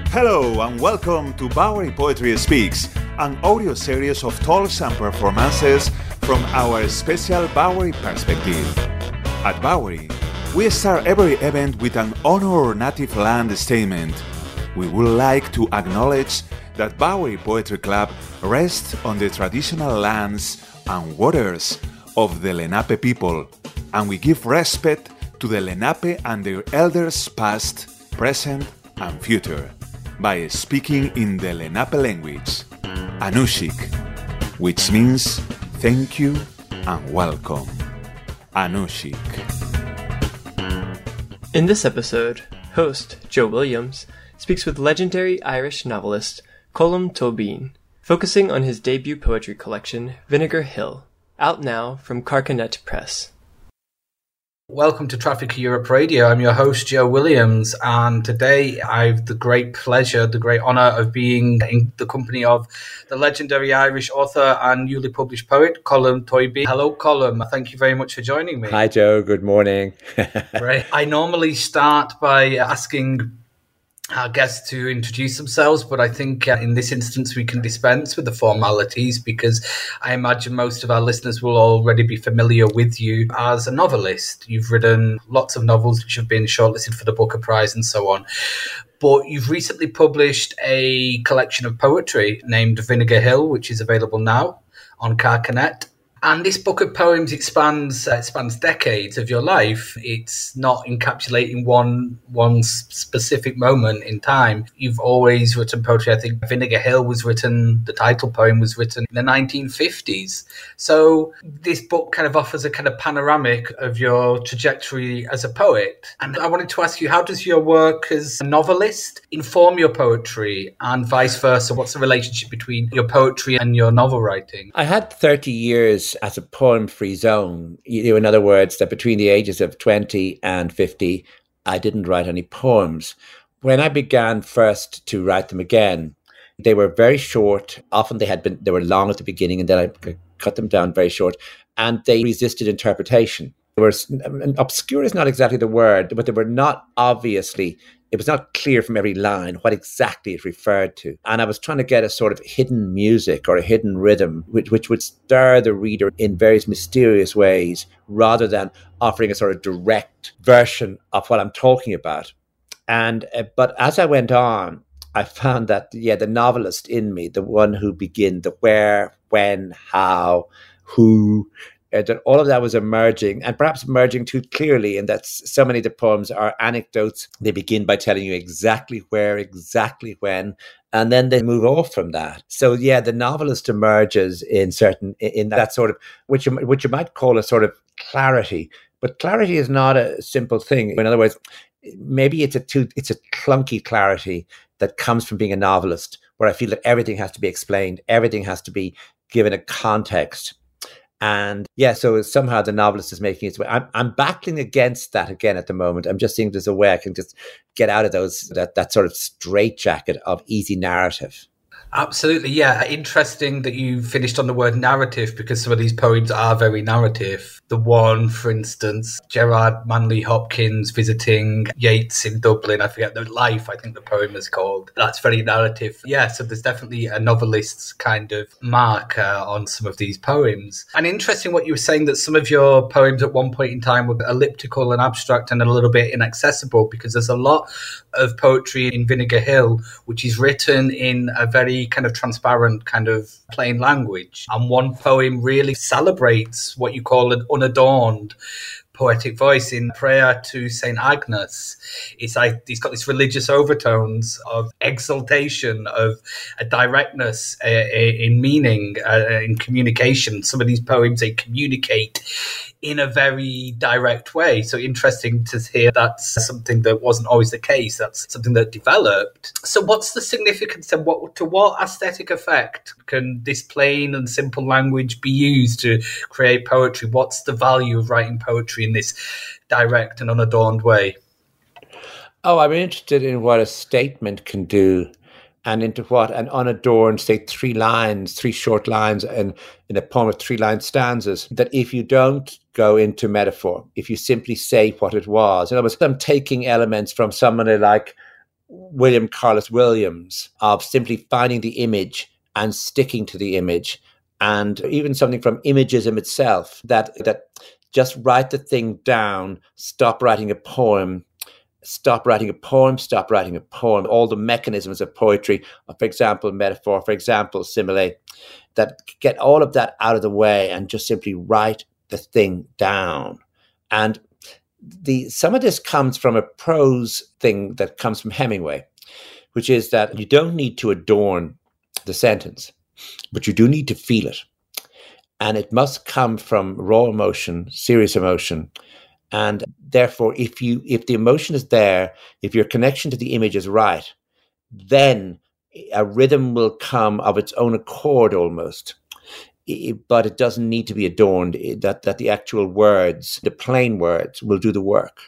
Hello and welcome to Bowery Poetry Speaks, an audio series of talks and performances from our special Bowery perspective. At Bowery, we start every event with an honor native land statement. We would like to acknowledge that Bowery Poetry Club rests on the traditional lands and waters of the Lenape people, and we give respect to the Lenape and their elders past, present, and future by speaking in the Lenape language, Anushik, which means thank you and welcome. Anushik. In this episode, host Joe Williams speaks with legendary Irish novelist Colm Tóibín, focusing on his debut poetry collection, Vinegar Hill, out now from Carcanet Press. Welcome to Traffic Europe Radio. I'm your host, Joe Williams, and today I have the great pleasure, the great honour of being in the company of the legendary Irish author and newly published poet, Colm Tóibín. Hello, Colm. Thank you very much for joining me. Hi, Joe. Good morning. Great. I normally start by asking our guests to introduce themselves, but I think in this instance we can dispense with the formalities because I imagine most of our listeners will already be familiar with you as a novelist. You've written lots of novels which have been shortlisted for the Booker Prize and so on. But you've recently published a collection of poetry named Vinegar Hill, which is available now on Carcanet. And this book of poems, it spans decades of your life. It's not encapsulating one specific moment in time. You've always written poetry. I think Vinegar Hill the title poem was written in the 1950s. So this book kind of offers a kind of panoramic of your trajectory as a poet. And I wanted to ask you, how does your work as a novelist inform your poetry and vice versa? What's the relationship between your poetry and your novel writing? I had 30 years as a poem-free zone. In other words, that between the ages of 20 and 50, I didn't write any poems. When I began first to write them again, they were very short. Often they were long at the beginning, and then I cut them down very short, and they resisted interpretation. They were obscure is not exactly the word, but they were not obviously. It was not clear from every line what exactly it referred to. And I was trying to get a sort of hidden music or a hidden rhythm which would stir the reader in various mysterious ways rather than offering a sort of direct version of what I'm talking about. And but as I went on, I found that, the novelist in me, the one who begins the where, when, how, who, that all of that was emerging, and perhaps emerging too clearly, and that so many of the poems are anecdotes. They begin by telling you exactly where, exactly when, and then they move off from that. So the novelist emerges in that sort of, which you might call a sort of clarity, but clarity is not a simple thing. In other words, maybe it's a clunky clarity that comes from being a novelist, where I feel that everything has to be explained, everything has to be given a context. And so somehow the novelist is making its way. I'm battling against that again at the moment. I'm just seeing there's a way I can just get out of that sort of straitjacket of easy narrative. Absolutely, yeah. Interesting that you finished on the word narrative, because some of these poems are very narrative. The one, for instance, Gerard Manley Hopkins visiting Yeats in Dublin, I forget the Life, I think the poem is called. That's very narrative. Yeah, so there's definitely a novelist's kind of mark on some of these poems. And interesting what you were saying, that some of your poems at one point in time were elliptical and abstract and a little bit inaccessible, because there's a lot of poetry in Vinegar Hill which is written in a very kind of transparent, kind of plain language. And one poem really celebrates what you call an unadorned poetic voice in Prayer to St. Agnes. It's like he's got these religious overtones of exaltation, of a directness in meaning, in communication. Some of these poems, they communicate in a very direct way. So interesting to hear that's something that wasn't always the case. That's something that developed. So what's the significance, and to what aesthetic effect can this plain and simple language be used to create poetry? What's the value of writing poetry in this direct and unadorned way? Oh, I'm interested in what a statement can do, and into what an unadorned, say, three short lines, and in a poem of 3-line stanzas, that if you don't go into metaphor, if you simply say what it was. In other words, I'm taking elements from somebody like William Carlos Williams of simply finding the image and sticking to the image, and even something from Imagism itself, that just write the thing down, stop writing a poem, stop writing a poem, stop writing a poem. All the mechanisms of poetry, for example, metaphor, for example, simile, that get all of that out of the way and just simply write the thing down. And some of this comes from a prose thing that comes from Hemingway, which is that you don't need to adorn the sentence, but you do need to feel it. And it must come from raw emotion, serious emotion. And therefore, if the emotion is there, if your connection to the image is right, then a rhythm will come of its own accord almost. But it doesn't need to be adorned, that the actual words, the plain words, will do the work.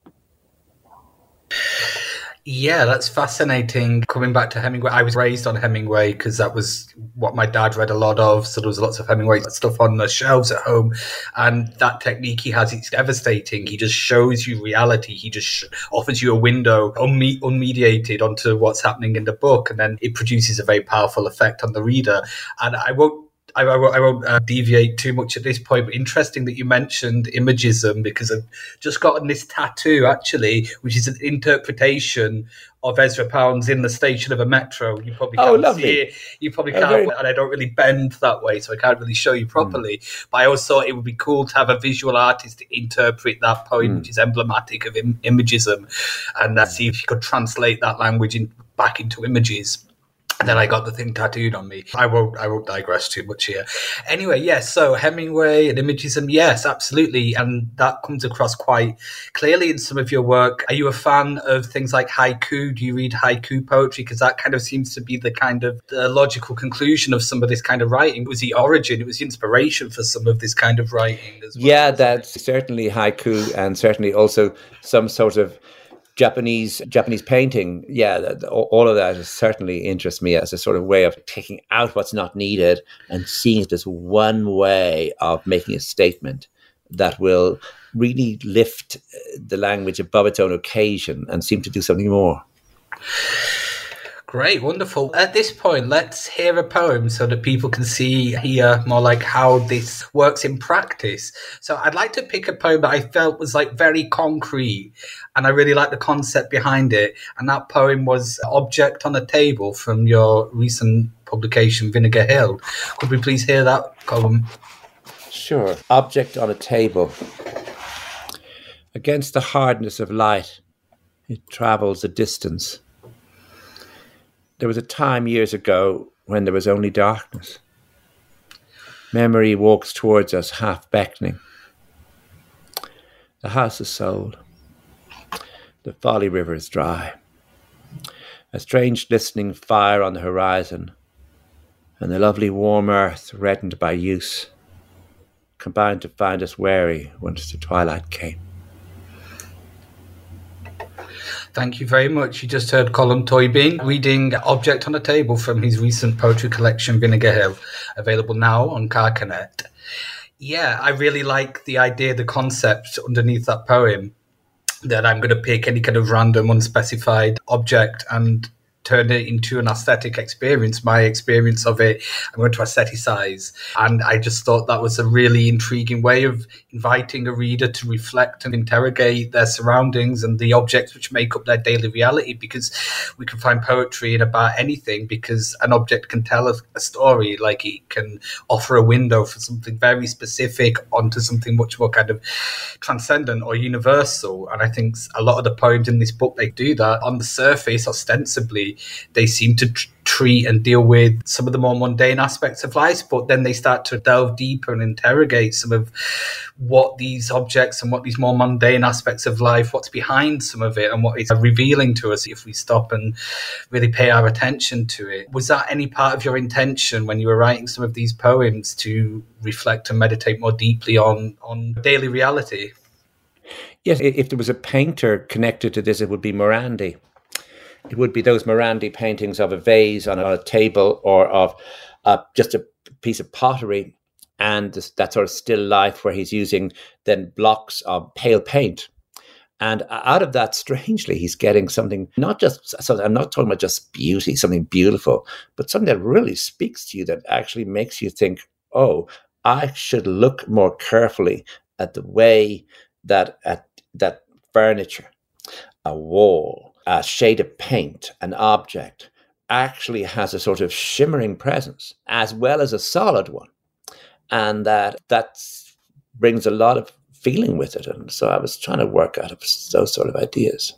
Yeah, that's fascinating. Coming back to Hemingway, I was raised on Hemingway because that was what my dad read a lot of. So there was lots of Hemingway stuff on the shelves at home. And that technique he has, it's devastating. He just shows you reality. He just offers you a window unmediated onto what's happening in the book. And then it produces a very powerful effect on the reader. And I won't deviate too much at this point, but interesting that you mentioned Imagism, because I've just gotten this tattoo, actually, which is an interpretation of Ezra Pound's In the Station of a Metro. You probably can't see it. You probably can't, and I don't really bend that way, so I can't really show you properly. But I always thought it would be cool to have a visual artist to interpret that poem, which is emblematic of Imagism, and see if you could translate that language back into images. And then I got the thing tattooed on me. I won't digress too much here. Anyway, yes, so Hemingway and Imagism, yes, absolutely. And that comes across quite clearly in some of your work. Are you a fan of things like haiku? Do you read haiku poetry? Because that kind of seems to be the kind of the logical conclusion of some of this kind of writing. It was the origin, it was the inspiration for some of this kind of writing as well. Yeah, that's certainly haiku, and certainly also some sort of Japanese painting. Yeah, all of that certainly interests me as a sort of way of taking out what's not needed and seeing it as one way of making a statement that will really lift the language above its own occasion and seem to do something more. Great, wonderful. At this point, let's hear a poem so that people can hear more like how this works in practice. So I'd like to pick a poem that I felt was like very concrete, and I really like the concept behind it. And that poem was Object on a Table from your recent publication, Vinegar Hill. Could we please hear that poem? Sure. Object on a table. Against the hardness of light, it travels a distance. There was a time years ago when there was only darkness. Memory walks towards us, half beckoning. The house is sold. The Folly River is dry. A strange glistening fire on the horizon, and the lovely warm earth reddened by use, combined to find us wary once the twilight came. Thank you very much. You just heard Colm Tóibín reading Object on a Table from his recent poetry collection, Vinegar Hill, available now on Carcanet. Yeah, I really like the idea, the concept underneath that poem, that I'm going to pick any kind of random, unspecified object and turn it into an aesthetic experience. My experience of it, I'm going to aestheticize. And I just thought that was a really intriguing way of inviting a reader to reflect and interrogate their surroundings and the objects which make up their daily reality, because we can find poetry in about anything, because an object can tell a story, like it can offer a window for something very specific onto something much more kind of transcendent or universal. And I think a lot of the poems in this book, they do that. On the surface, ostensibly, they seem to treat and deal with some of the more mundane aspects of life, but then they start to delve deeper and interrogate some of what these objects and what these more mundane aspects of life, what's behind some of it and what it's revealing to us if we stop and really pay our attention to it. Was that any part of your intention when you were writing some of these poems, to reflect and meditate more deeply on daily reality? Yes, if there was a painter connected to this, it would be Morandi. It would be those Morandi paintings of a vase on a table, or of just a piece of pottery, and that sort of still life where he's using then blocks of pale paint And out of that, strangely, he's getting something, not just, so I'm not talking about just beauty, something beautiful, but something that really speaks to you, that actually makes you think, oh, I should look more carefully at the way that furniture, a wall, a shade of paint, an object actually has a sort of shimmering presence as well as a solid one. And that brings a lot of feeling with it. And so I was trying to work out of those sort of ideas.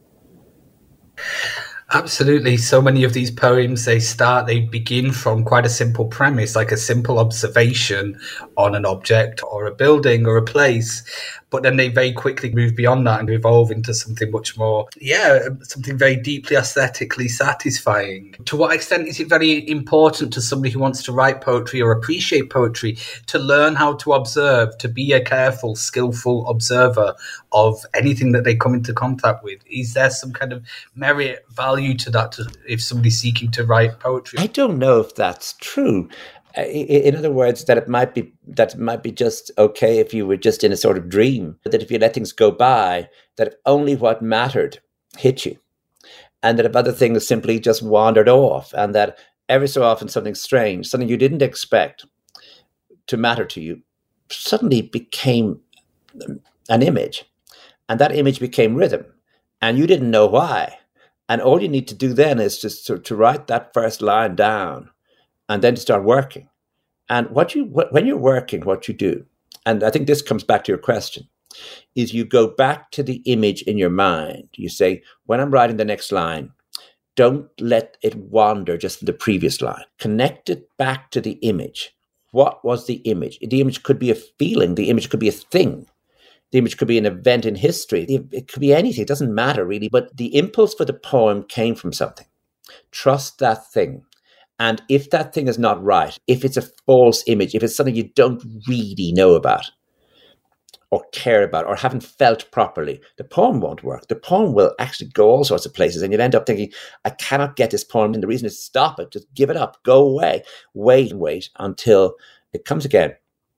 Absolutely. So many of these poems, they begin from quite a simple premise, like a simple observation on an object or a building or a place. But then they very quickly move beyond that and evolve into something much more, something very deeply aesthetically satisfying. To what extent is it very important to somebody who wants to write poetry or appreciate poetry to learn how to observe, to be a careful, skillful observer of anything that they come into contact with? Is there some kind of merit value to that if somebody's seeking to write poetry? I don't know if that's true. In other words, that it might be just okay if you were just in a sort of dream, that if you let things go by, that if only what mattered hit you, and that if other things simply just wandered off, and that every so often something strange, something you didn't expect to matter to you, suddenly became an image, and that image became rhythm, and you didn't know why. And all you need to do then is just to write that first line down, and then to start working. And when you're working, what you do, and I think this comes back to your question, is you go back to the image in your mind. You say, when I'm writing the next line, don't let it wander just to the previous line. Connect it back to the image. What was the image? The image could be a feeling. The image could be a thing. The image could be an event in history. It could be anything. It doesn't matter really. But the impulse for the poem came from something. Trust that thing. And if that thing is not right, if it's a false image, if it's something you don't really know about or care about or haven't felt properly, the poem won't work. The poem will actually go all sorts of places, and you'll end up thinking, I cannot get this poem. And the reason is stop it, just give it up, go away, wait until it comes again.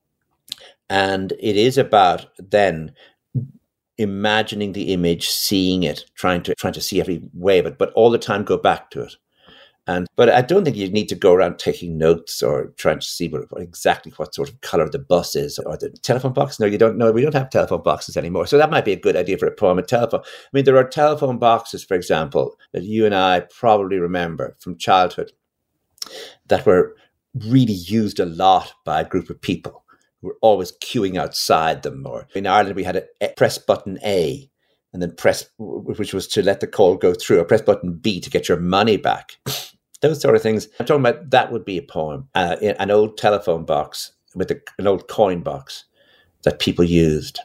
And it is about then imagining the image, seeing it, trying to see every way of it, but all the time go back to it. But I don't think you need to go around taking notes or trying to see exactly what sort of color the bus is or the telephone box. No, you don't know. We don't have telephone boxes anymore. So that might be a good idea for a poem, a telephone. I mean, there are telephone boxes, for example, that you and I probably remember from childhood that were really used a lot by a group of people who were always queuing outside them. Or in Ireland, we had a press button A, and then which was to let the call go through, or press button B to get your money back. Those sort of things. I'm talking about that would be a poem. An old telephone box with an old coin box that people used.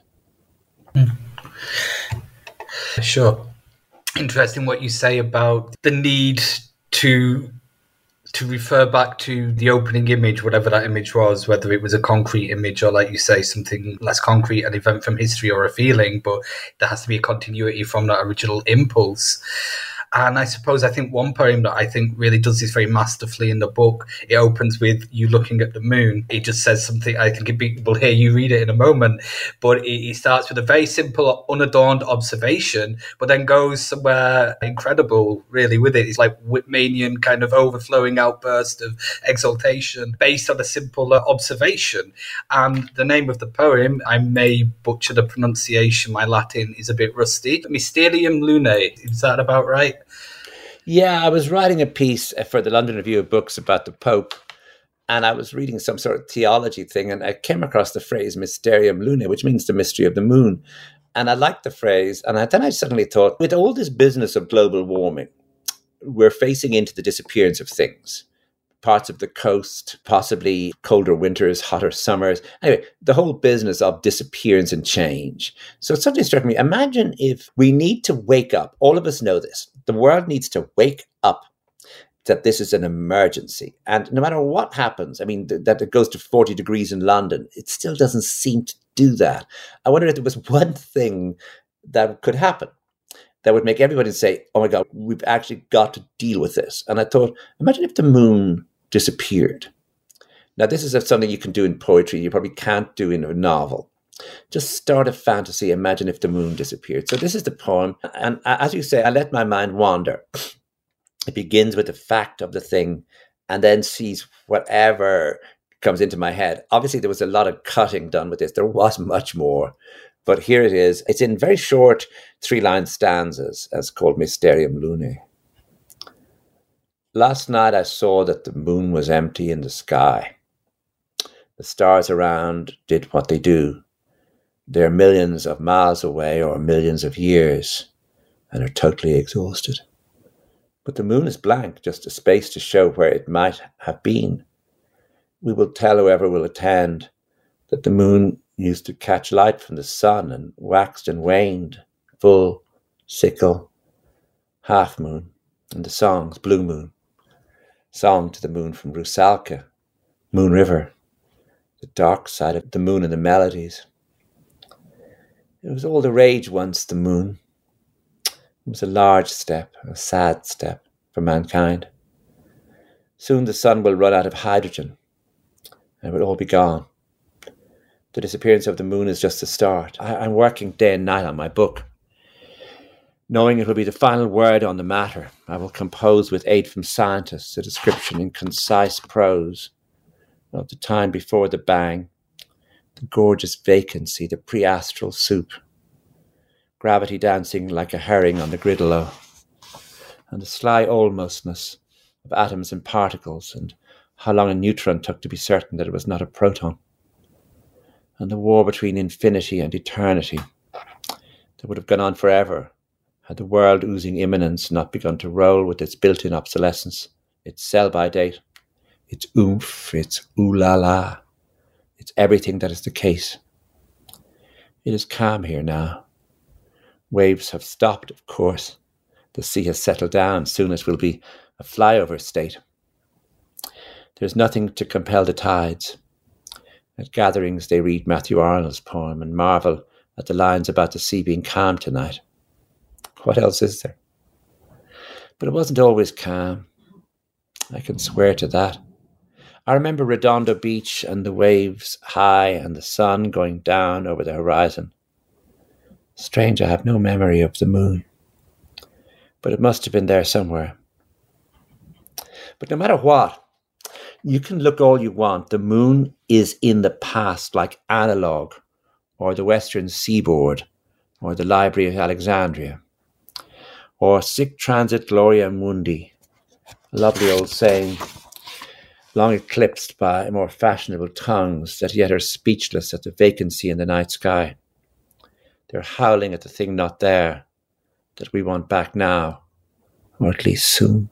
Sure. Interesting what you say about the need to refer back to the opening image, whatever that image was, whether it was a concrete image or, like you say, something less concrete, an event from history or a feeling, but there has to be a continuity from that original impulse. And I think one poem that I think really does this very masterfully in the book, it opens with you looking at the moon. It just says something, I think we'll hear you read it in a moment, but it starts with a very simple, unadorned observation, but then goes somewhere incredible, really, with it. It's like Whitmanian kind of overflowing outburst of exaltation based on a simple observation. And the name of the poem, I may butcher the pronunciation, my Latin is a bit rusty. Mysterium Lunae, is that about right? Yeah, I was writing a piece for the London Review of Books about the Pope, and I was reading some sort of theology thing, and I came across the phrase Mysterium Lunae, which means the mystery of the moon. And I liked the phrase, and then I suddenly thought, with all this business of global warming, we're facing into the disappearance of things. Parts of the coast, possibly colder winters, hotter summers. Anyway, the whole business of disappearance and change. So it suddenly struck me, imagine if we need to wake up. All of us know this. The world needs to wake up that this is an emergency. And no matter what happens, I mean, that it goes to 40 degrees in London, it still doesn't seem to do that. I wonder if there was one thing that could happen that would make everybody say, oh my God, we've actually got to deal with this. And I thought, imagine if the moon disappeared. Now, this is something you can do in poetry. You probably can't do in a novel. Just start a fantasy. Imagine if the moon disappeared. So this is the poem. And as you say, I let my mind wander. It begins with the fact of the thing and then sees whatever comes into my head. Obviously, there was a lot of cutting done with this. There was much more. But here it is. It's in very short 3-line stanzas, as called Mysterium Lunae. Last night I saw that the moon was empty in the sky. The stars around did what they do. They're millions of miles away or millions of years and are totally exhausted. But the moon is blank, just a space to show where it might have been. We will tell whoever will attend that the moon used to catch light from the sun and waxed and waned, full, sickle, half moon, and the songs, Blue Moon, Song to the Moon from Rusalka, Moon River, the dark side of the moon and the melodies. It was all the rage once, the moon. It was a large step, a sad step for mankind. Soon the sun will run out of hydrogen and it will all be gone. The disappearance of the moon is just the start. I'm working day and night on my book. Knowing it will be the final word on the matter, I will compose with aid from scientists a description in concise prose of the time before the bang, the gorgeous vacancy, the pre-astral soup, gravity dancing like a herring on the griddle, and the sly almostness of atoms and particles, and how long a neutron took to be certain that it was not a proton, and the war between infinity and eternity that would have gone on forever had the world oozing imminence not begun to roll with its built-in obsolescence, its sell-by date, its oomph, its ooh-la-la. It's everything that is the case. It is calm here now. Waves have stopped, of course. The sea has settled down. Soon it will be a flyover state. There's nothing to compel the tides. At gatherings they read Matthew Arnold's poem and marvel at the lines about the sea being calm tonight. What else is there? But it wasn't always calm. I can swear to that. I remember Redondo Beach and the waves high and the sun going down over the horizon. Strange, I have no memory of the moon. But it must have been there somewhere. But no matter what, you can look all you want. The moon is in the past, like Analog, or the Western Seaboard, or the Library of Alexandria, or Sic Transit Gloria Mundi, a lovely old saying, long eclipsed by more fashionable tongues that yet are speechless at the vacancy in the night sky. They're howling at the thing not there, that we want back now, or at least soon.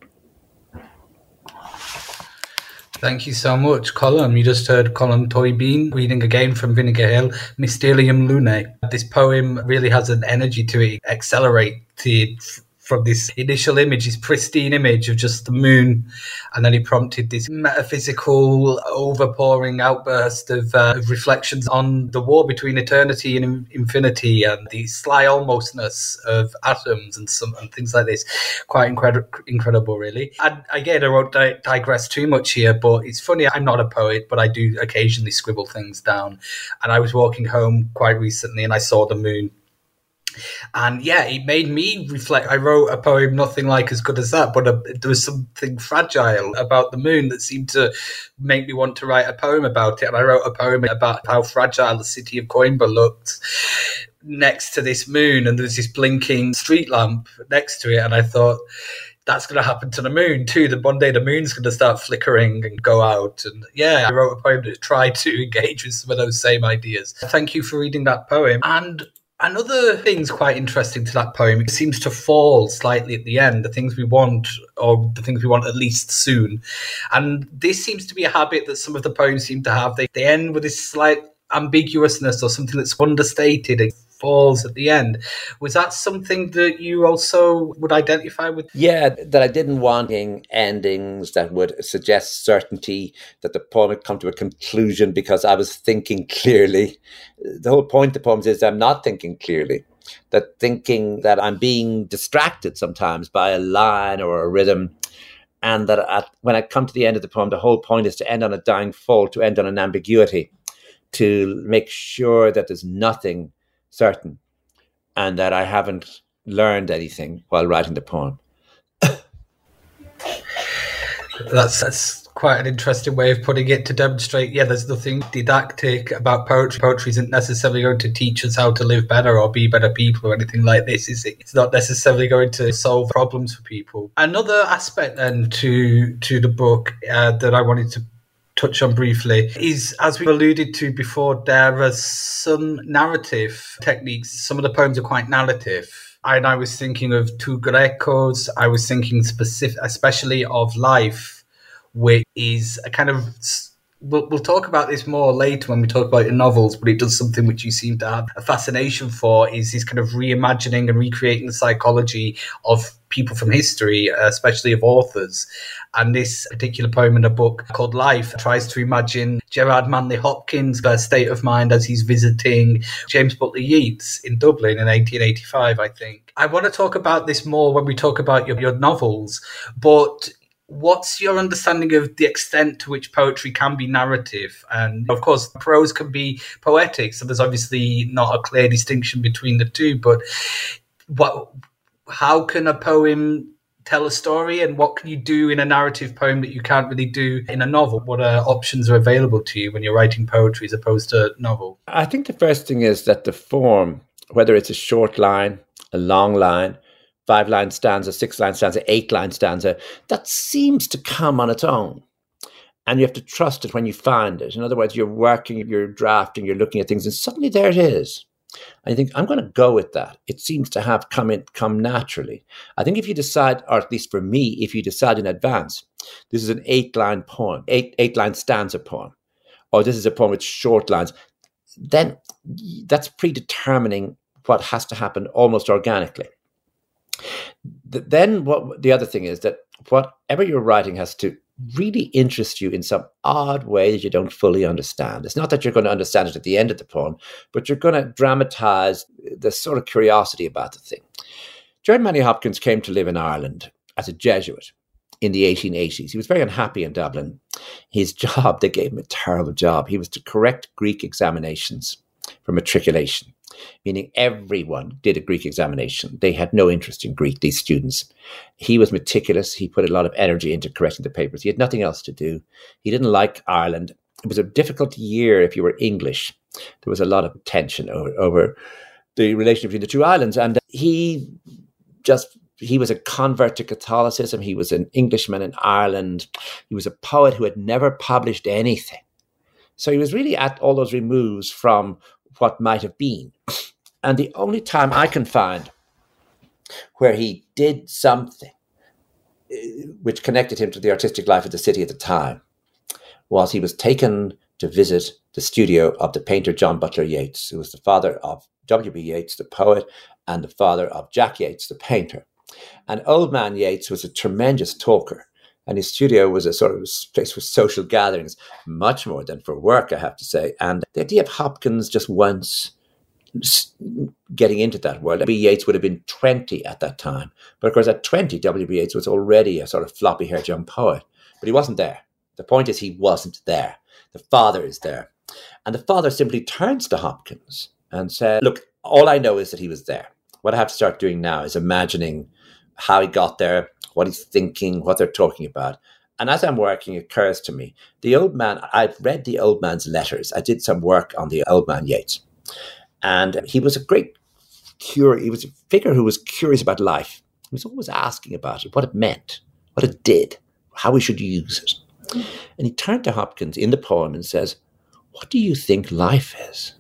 Thank you so much, Colm. You just heard Colm Tóibín reading again from Vinegar Hill, Mysterium Lunae. This poem really has an energy to it, accelerated from this initial image, this pristine image of just the moon, and then he prompted this metaphysical overpouring outburst of reflections on the war between eternity and infinity, and the sly almostness of atoms and things like this. Quite incredible, really. And again, I won't digress too much here, but it's funny, I'm not a poet, but I do occasionally scribble things down. And I was walking home quite recently and I saw the moon. And yeah, it made me reflect. I wrote a poem, nothing like as good as that, but there was something fragile about the moon that seemed to make me want to write a poem about it. And I wrote a poem about how fragile the city of Coimbra looked next to this moon, and there's this blinking street lamp next to it. And I thought, that's going to happen to the moon too. That one day the moon's going to start flickering and go out. And yeah, I wrote a poem that tried to engage with some of those same ideas. Thank you for reading that poem. And another thing's quite interesting to that poem, it seems to fall slightly at the end, the things we want, or the things we want at least soon. And this seems to be a habit that some of the poems seem to have. They end with this slight ambiguousness or something that's understated. It falls at the end. Was that something that you also would identify with? Yeah, that I didn't want endings that would suggest certainty, that the poem had come to a conclusion because I was thinking clearly. The whole point of the poems is I'm not thinking clearly, that thinking that I'm being distracted sometimes by a line or a rhythm, and that when I come to the end of the poem, the whole point is to end on a dying fault, to end on an ambiguity. to make sure that there's nothing certain and that I haven't learned anything while writing the poem. That's quite an interesting way of putting it, to demonstrate, there's nothing didactic about poetry. Poetry isn't necessarily going to teach us how to live better or be better people or anything like this, is it? It's not necessarily going to solve problems for people. Another aspect then to the book that I wanted to touch on briefly is, as we alluded to before, there are some narrative techniques. Some of the poems are quite narrative. And I was thinking of Tu Grecos. I was thinking especially of Life, which is a kind of... We'll talk about this more later when we talk about your novels, but it does something which you seem to have a fascination for, is this kind of reimagining and recreating the psychology of people from history, especially of authors. And this particular poem in a book called Life tries to imagine Gerard Manley Hopkins' state of mind as he's visiting James Butler Yeats in Dublin in 1885, I think. I want to talk about this more when we talk about your novels, but what's your understanding of the extent to which poetry can be narrative? And of course, prose can be poetic, so there's obviously not a clear distinction between the two, but how can a poem tell a story, and what can you do in a narrative poem that you can't really do in a novel? What options are available to you when you're writing poetry as opposed to novel? I think the first thing is that the form, whether it's a short line, a long line, 5-line stanza, 6-line stanza, 8-line stanza, that seems to come on its own. And you have to trust it when you find it. In other words, you're working, you're drafting, you're looking at things, and suddenly there it is. And you think, I'm going to go with that. It seems to have come naturally. I think if you decide, or at least for me, if you decide in advance, this is an 8-line poem, 8-line stanza poem, or this is a poem with short lines, then that's predetermining what has to happen almost organically. Then the other thing is that whatever you're writing has to really interest you in some odd way that you don't fully understand. It's not that you're going to understand it at the end of the poem, but you're going to dramatize the sort of curiosity about the thing. Gerard Manley Hopkins came to live in Ireland as a Jesuit in the 1880s. He was very unhappy in Dublin. His job, they gave him a terrible job. He was to correct Greek examinations for matriculation, meaning everyone did a Greek examination. They had no interest in Greek, these students. He was meticulous. He put a lot of energy into correcting the papers. He had nothing else to do. He didn't like Ireland. It was a difficult year if you were English. There was a lot of tension over the relation between the two islands. And he was a convert to Catholicism. He was an Englishman in Ireland. He was a poet who had never published anything. So he was really at all those removes from what might have been. And the only time I can find where he did something which connected him to the artistic life of the city at the time was he was taken to visit the studio of the painter John Butler Yeats, who was the father of W.B. Yeats, the poet, and the father of Jack Yeats, the painter. And old man Yeats was a tremendous talker. And his studio was a sort of place for social gatherings, much more than for work, I have to say. And the idea of Hopkins just once getting into that world. W.B. Yeats would have been 20 at that time. But of course, at 20, W.B. Yeats was already a sort of floppy-haired young poet. But he wasn't there. The point is he wasn't there. The father is there. And the father simply turns to Hopkins and said, look, all I know is that he was there. What I have to start doing now is imagining how he got there, what he's thinking, what they're talking about. And as I'm working, it occurs to me, the old man, I've read the old man's letters. I did some work on the old man Yeats. And he was he was a figure who was curious about life. He was always asking about it, what it meant, what it did, how we should use it. And he turned to Hopkins in the poem and says, what do you think life is?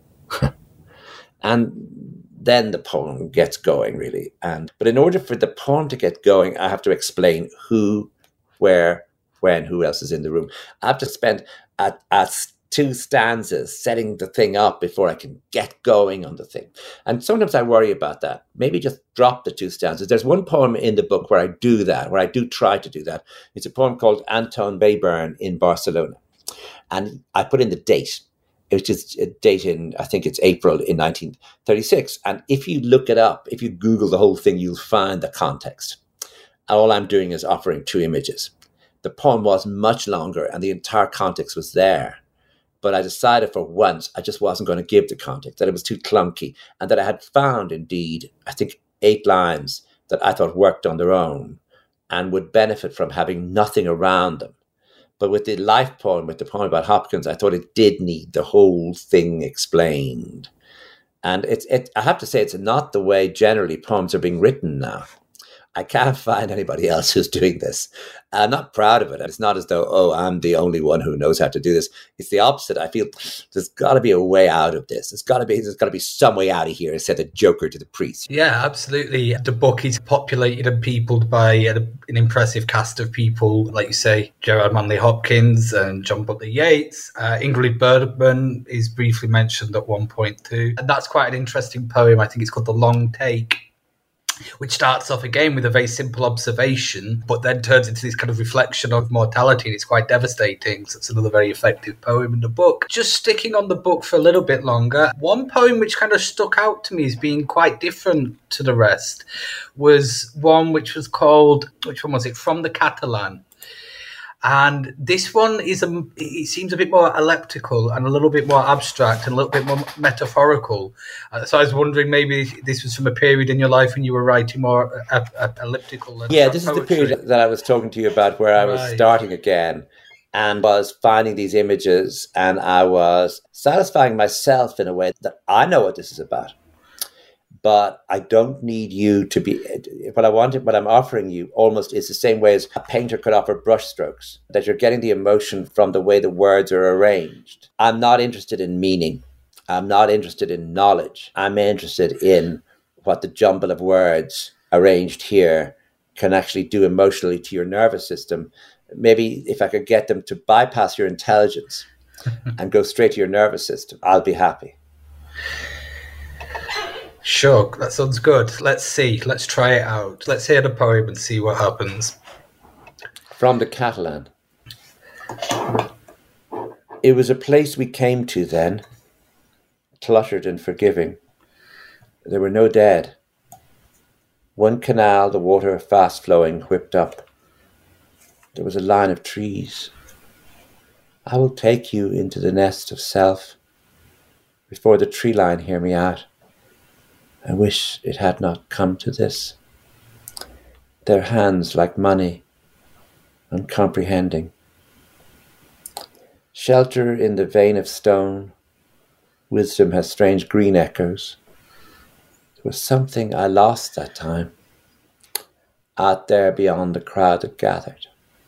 And then the poem gets going, really. But in order for the poem to get going, I have to explain who, where, when, who else is in the room. I have to spend at 2 stanzas setting the thing up before I can get going on the thing. And sometimes I worry about that. Maybe just drop the 2 stanzas. There's one poem in the book where I do that, where I do try to do that. It's a poem called Anton Webern in Barcelona. And I put in the date. It was just a date in, I think it's April in 1936. And if you look it up, if you Google the whole thing, you'll find the context. And all I'm doing is offering 2 images. The poem was much longer and the entire context was there. But I decided for once I just wasn't going to give the context, that it was too clunky, and that I had found, indeed, I think 8 lines that I thought worked on their own and would benefit from having nothing around them. But with the life poem, with the poem about Hopkins, I thought it did need the whole thing explained. And I have to say, it's not the way generally poems are being written now. I can't find anybody else who's doing this. I'm not proud of it. It's not as though, oh, I'm the only one who knows how to do this. It's the opposite. I feel there's got to be a way out of this. There's got to be some way out of here, said the Joker to the priest. Yeah, absolutely. The book is populated and peopled by an impressive cast of people, like you say, Gerard Manley Hopkins and John Butler Yeats. Ingrid Bergman is briefly mentioned at one point too. And that's quite an interesting poem. I think it's called The Long Take, which starts off again with a very simple observation, but then turns into this kind of reflection of mortality, and it's quite devastating. So it's another very effective poem in the book. Just sticking on the book for a little bit longer, one poem which kind of stuck out to me as being quite different to the rest was one which was called, which one was it? From the Catalan. And this one it seems a bit more elliptical and a little bit more abstract and a little bit more metaphorical. So I was wondering, maybe this was from a period in your life when you were writing more elliptical. Yeah, this is the period that I was talking to you about, where I was starting again and was finding these images, and I was satisfying myself in a way that I know what this is about. But I don't need you to be, what I'm offering you almost is the same way as a painter could offer brushstrokes, that you're getting the emotion from the way the words are arranged. I'm not interested in meaning. I'm not interested in knowledge. I'm interested in what the jumble of words arranged here can actually do emotionally to your nervous system. Maybe if I could get them to bypass your intelligence and go straight to your nervous system, I'll be happy. Sure, that sounds good. Let's see. Let's try it out. Let's hear the poem and see what happens. From the Catalan. It was a place we came to then, cluttered and forgiving. There were no dead. One canal, the water fast flowing, whipped up. There was a line of trees. I will take you into the nest of self. Before the tree line, hear me out. I wish it had not come to this. Their hands like money, uncomprehending. Shelter in the vein of stone. Wisdom has strange green echoes. There was something I lost that time, out there beyond the crowd that gathered.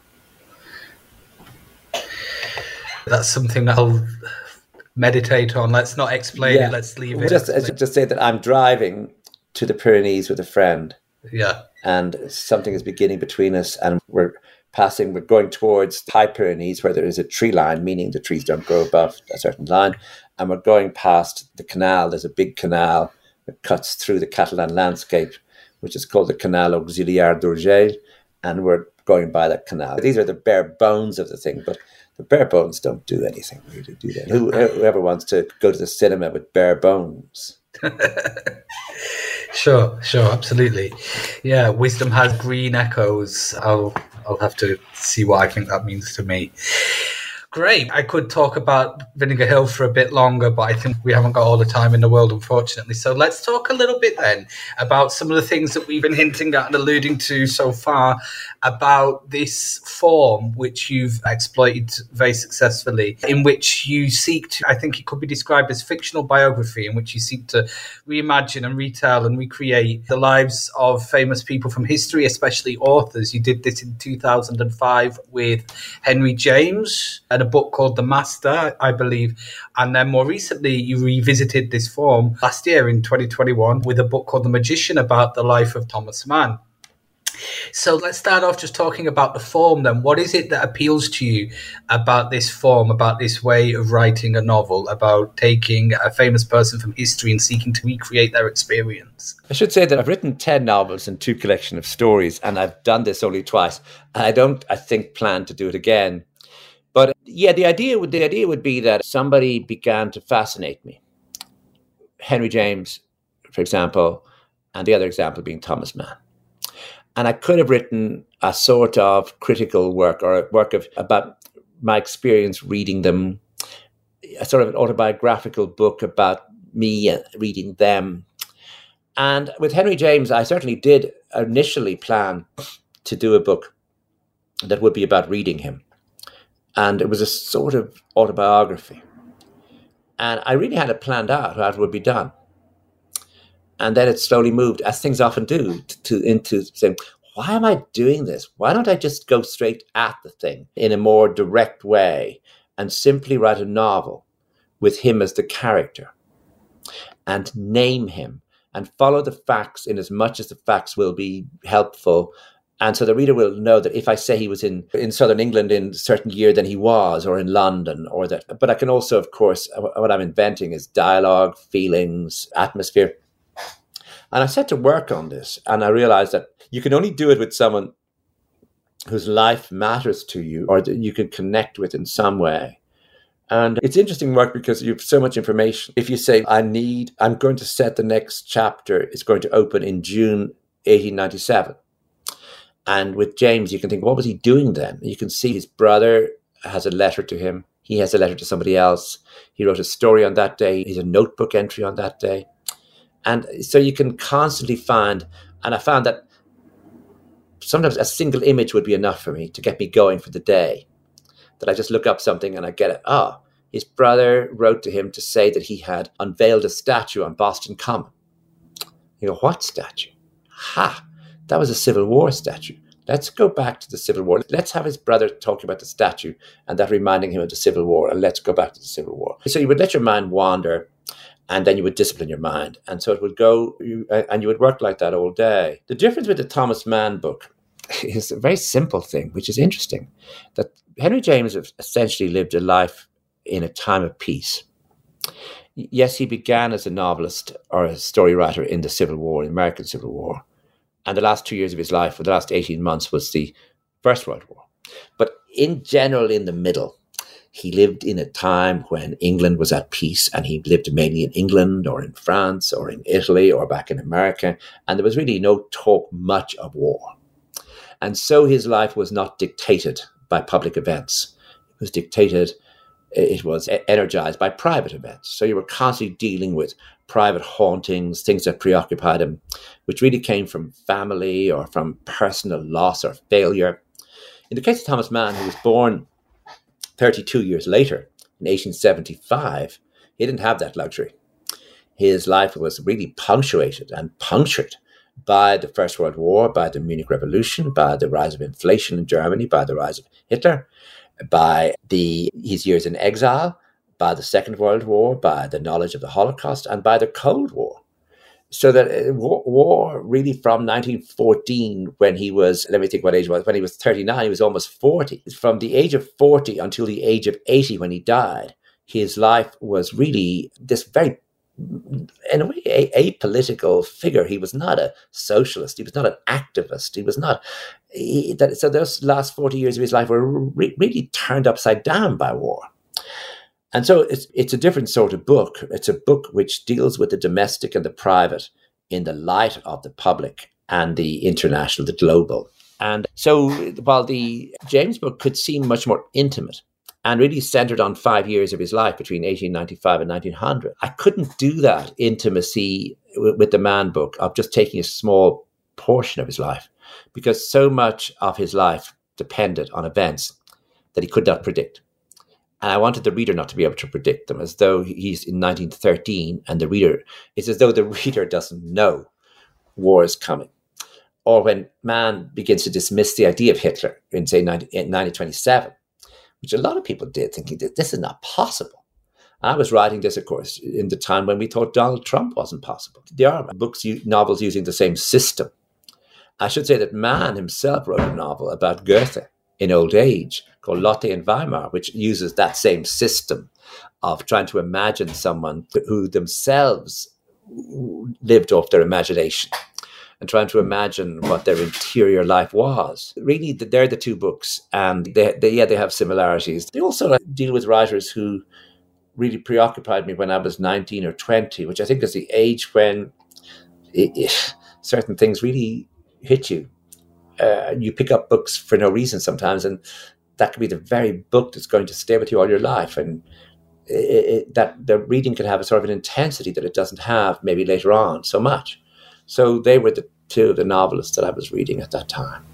That's something that I'll meditate on. Let's not explain it. Let's leave it. Just say that I'm driving to the Pyrenees with a friend. Yeah. And something is beginning between us, and we're going towards High Pyrenees, where there is a tree line, meaning the trees don't grow above a certain line. And we're going past the canal. There's a big canal that cuts through the Catalan landscape, which is called the Canal Auxiliar d'Urgell. And we're going by that canal. These are the bare bones of the thing, but the bare bones don't do anything really, do they? Whoever wants to go to the cinema with bare bones? Sure, absolutely. Yeah, wisdom has green echoes. I'll have to see what I think that means to me. Great. I could talk about Vinegar Hill for a bit longer, but I think we haven't got all the time in the world, unfortunately. So let's talk a little bit then about some of the things that we've been hinting at and alluding to so far about this form which you've exploited very successfully, in which you seek to, I think it could be described as fictional biography, in which you seek to reimagine and retell and recreate the lives of famous people from history, especially authors. You did this in 2005 with Henry James, and a book called The Master, I believe. And then more recently, you revisited this form last year in 2021 with a book called The Magician, about the life of Thomas Mann. So let's start off just talking about the form then. What is it that appeals to you about this form, about this way of writing a novel, about taking a famous person from history and seeking to recreate their experience? I should say that I've written 10 novels and 2 collections of stories, and I've done this only twice. And I think, plan to do it again. But yeah, the idea would be that somebody began to fascinate me. Henry James, for example, and the other example being Thomas Mann. And I could have written a sort of critical work, or a work about my experience reading them. a sort of an autobiographical book about me reading them. And with Henry James, I certainly did initially plan to do a book that would be about reading him. And it was a sort of autobiography. And I really had it planned out how it would be done. And then it slowly moved, as things often do, into saying, why am I doing this? Why don't I just go straight at the thing in a more direct way and simply write a novel with him as the character and name him and follow the facts in as much as the facts will be helpful. And so the reader will know that if I say he was in southern England in a certain year, then he was, or in London, or that. But I can also, of course, what I'm inventing is dialogue, feelings, atmosphere. And I set to work on this, and I realized that you can only do it with someone whose life matters to you or that you can connect with in some way. And it's interesting work because you have so much information. If you say, I'm going to set the next chapter, it's going to open in June 1897. And with James, you can think, what was he doing then? You can see his brother has a letter to him. He has a letter to somebody else. He wrote a story on that day. He's a notebook entry on that day. And so you can constantly find, and I found that sometimes a single image would be enough for me to get me going for the day. That I just look up something and I get it. His brother wrote to him to say that he had unveiled a statue on Boston Common. You go, what statue? That was a Civil War statue. Let's go back to the Civil War. Let's have his brother talking about the statue and that reminding him of the Civil War. And let's go back to the Civil War. So you would let your mind wander and then you would discipline your mind. And so it would go, and you would work like that all day. The difference with the Thomas Mann book is a very simple thing, which is interesting, that Henry James essentially lived a life in a time of peace. Yes, he began as a novelist or a story writer in the Civil War, the American Civil War. And the last 2 years of his life, for the last 18 months, was the First World War. But in general, in the middle, he lived in a time when England was at peace, and he lived mainly in England or in France or in Italy or back in America. And there was really no talk much of war. And so his life was not dictated by public events. It was energized by private events. So you were constantly dealing with private hauntings, things that preoccupied him, which really came from family or from personal loss or failure. In the case of Thomas Mann, who was born 32 years later, in 1875, he didn't have that luxury. His life was really punctuated and punctured by the First World War, by the Munich Revolution, by the rise of inflation in Germany, by the rise of Hitler, by his years in exile, by the Second World War, by the knowledge of the Holocaust, and by the Cold War. So that war really from 1914, when he was, let me think what age was, when he was 39, he was almost 40. From the age of 40 until the age of 80 when he died, his life was really this very, in a way, a apolitical figure. He was not a socialist. He was not an activist. He was not. So those last 40 years of his life were really turned upside down by war. And so it's a different sort of book. It's a book which deals with the domestic and the private in the light of the public and the international, the global. And so while the James book could seem much more intimate and really centered on 5 years of his life between 1895 and 1900, I couldn't do that intimacy with the Mann book of just taking a small portion of his life, because so much of his life depended on events that he could not predict. And I wanted the reader not to be able to predict them, as though he's in 1913 and it's as though the reader doesn't know war is coming. Or when Mann begins to dismiss the idea of Hitler in, say, 1927, which a lot of people did, thinking that this is not possible. I was writing this, of course, in the time when we thought Donald Trump wasn't possible. There are novels using the same system. I should say that Mann himself wrote a novel about Goethe in old age called Lotte in Weimar, which uses that same system of trying to imagine someone who themselves lived off their imagination and trying to imagine what their interior life was. Really, they're the two books, and they have similarities. They also deal with writers who really preoccupied me when I was 19 or 20, which I think is the age when certain things really hit you. You pick up books for no reason sometimes, and that could be the very book that's going to stay with you all your life. And that the reading can have a sort of an intensity that it doesn't have maybe later on so much. So they were the two of the novelists that I was reading at that time.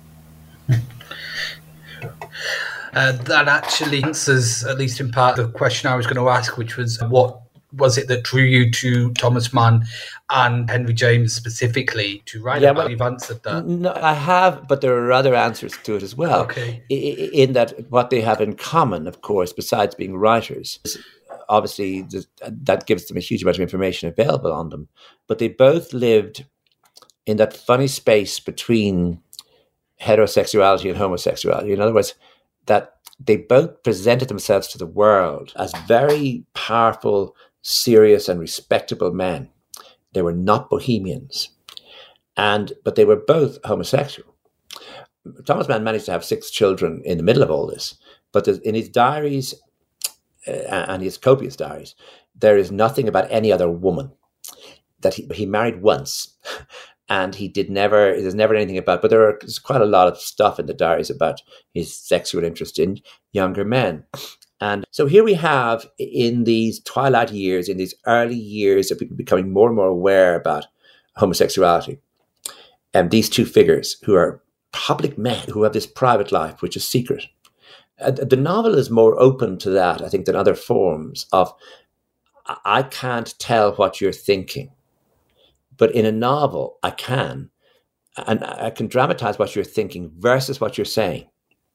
That actually answers, at least in part, the question I was going to ask, which was what was it that drew you to Thomas Mann and Henry James specifically to write about? Well, you've answered that. No, I have, but there are other answers to it as well. Okay. In that what they have in common, of course, besides being writers, obviously that gives them a huge amount of information available on them, but they both lived in that funny space between heterosexuality and homosexuality. In other words, that they both presented themselves to the world as very powerful, serious and respectable men. They were not bohemians, but they were both homosexual. Thomas Mann managed to have 6 children in the middle of all this, but in his diaries and his copious diaries, there is nothing about any other woman. That he married once, and there's never anything about, but there's quite a lot of stuff in the diaries about his sexual interest in younger men. And so here we have, in these twilight years, in these early years of people becoming more and more aware about homosexuality, and these two figures who are public men, who have this private life, which is secret. The novel is more open to that, I think, than other forms of, I can't tell what you're thinking. But in a novel, I can. And I can dramatize what you're thinking versus what you're saying.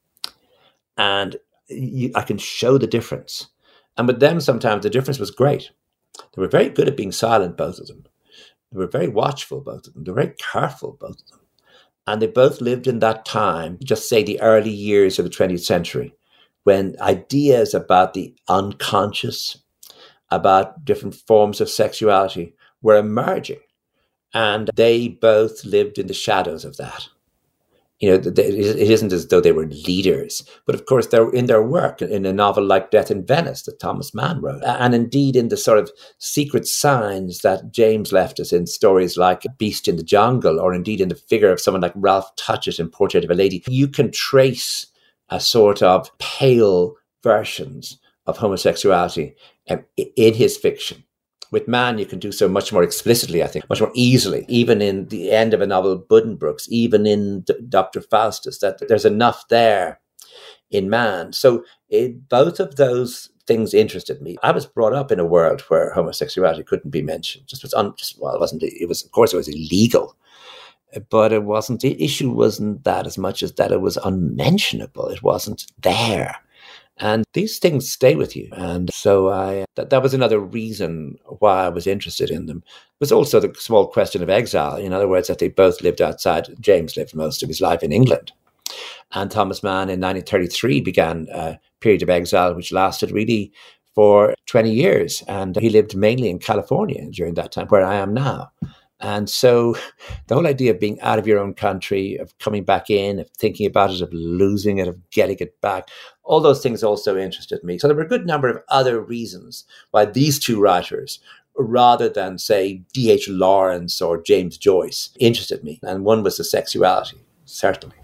And I can show the difference. And with them, sometimes the difference was great. They were very good at being silent, both of them. They were very watchful, both of them. They were very careful, both of them. And they both lived in that time, just say the early years of the 20th century, when ideas about the unconscious, about different forms of sexuality were emerging. And they both lived in the shadows of that. You know, it isn't as though they were leaders, but of course they're in their work in a novel like Death in Venice that Thomas Mann wrote. And indeed in the sort of secret signs that James left us in stories like Beast in the Jungle, or indeed in the figure of someone like Ralph Touchett in Portrait of a Lady, you can trace a sort of pale versions of homosexuality in his fiction. With Mann, you can do so much more explicitly, I think, much more easily, even in the end of a novel, Buddenbrooks, even in Dr. Faustus, that there's enough there in Mann. So both of those things interested me. I was brought up in a world where homosexuality couldn't be mentioned. Of course, it was illegal, but it wasn't, the issue wasn't that as much as that it was unmentionable. It wasn't there. And these things stay with you. And so that was another reason why I was interested in them. It was also the small question of exile. In other words, that they both lived outside. James lived most of his life in England. And Thomas Mann in 1933 began a period of exile, which lasted really for 20 years. And he lived mainly in California during that time, where I am now. And so the whole idea of being out of your own country, of coming back in, of thinking about it, of losing it, of getting it back, all those things also interested me. So there were a good number of other reasons why these two writers, rather than, say, D.H. Lawrence or James Joyce, interested me. And one was the sexuality, certainly.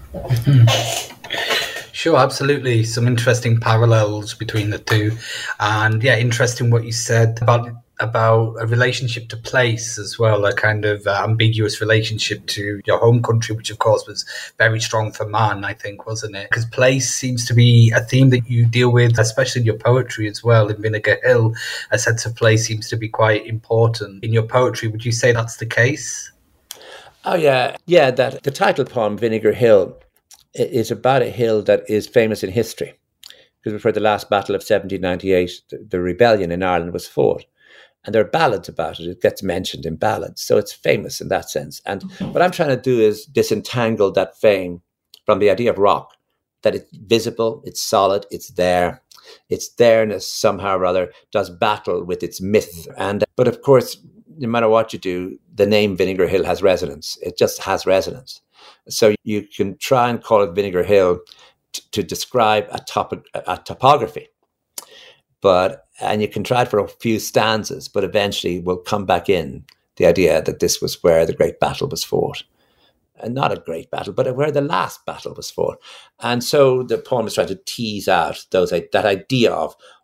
Sure, absolutely. Some interesting parallels between the two. And yeah, interesting what you said about a relationship to place as well, a kind of ambiguous relationship to your home country, which of course was very strong for Mann, I think, wasn't it? Because place seems to be a theme that you deal with, especially in your poetry as well. In Vinegar Hill, a sense of place seems to be quite important in your poetry. Would you say that's the case? Oh, yeah. Yeah, that the title poem, Vinegar Hill, is about a hill that is famous in history. Because before the last battle of 1798, the rebellion in Ireland was fought. And there are ballads about it. It gets mentioned in ballads. So it's famous in that sense. And what I'm trying to do is disentangle that fame from the idea of rock, that it's visible, it's solid, it's there. Its there-ness somehow or other does battle with its myth. But of course, no matter what you do, the name Vinegar Hill has resonance. It just has resonance. So you can try and call it Vinegar Hill to describe a topography. And you can try it for a few stanzas, but eventually we'll come back in the idea that this was where the great battle was fought. And not a great battle, but where the last battle was fought. And so the poem is trying to tease out that idea of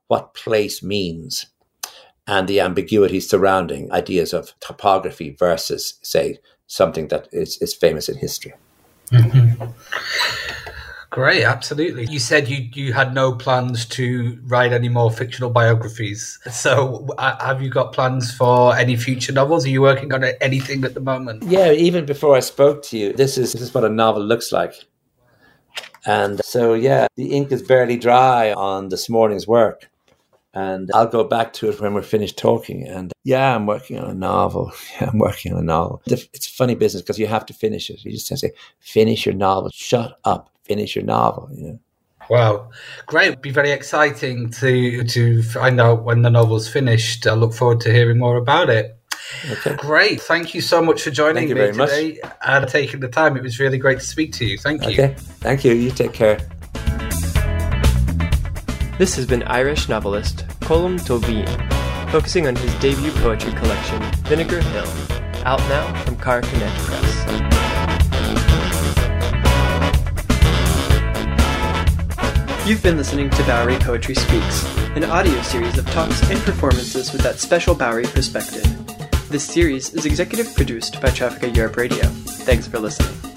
what place means and the ambiguity surrounding ideas of topography versus, say, something that is famous in history. Mm-hmm. Great, absolutely. You said you had no plans to write any more fictional biographies. So have you got plans for any future novels? Are you working on anything at the moment? Yeah, even before I spoke to you, this is what a novel looks like. And so, yeah, the ink is barely dry on this morning's work. And I'll go back to it when we're finished talking. And yeah, I'm working on a novel. It's a funny business because you have to finish it. You just have to say, finish your novel. Shut up. Finish your novel, you know. Wow. Great. It'd be very exciting to find out when the novel's finished. I look forward to hearing more about it. Okay. Great. Thank you so much for joining me today and taking the time. It was really great to speak to you. Thank you. Okay. Thank you. You take care. This has been Irish novelist Colm Tóibín, focusing on his debut poetry collection, Vinegar Hill, out now from Carcanet Press. You've been listening to Bowery Poetry Speaks, an audio series of talks and performances with that special Bowery perspective. This series is executive produced by Traffica Europe Radio. Thanks for listening.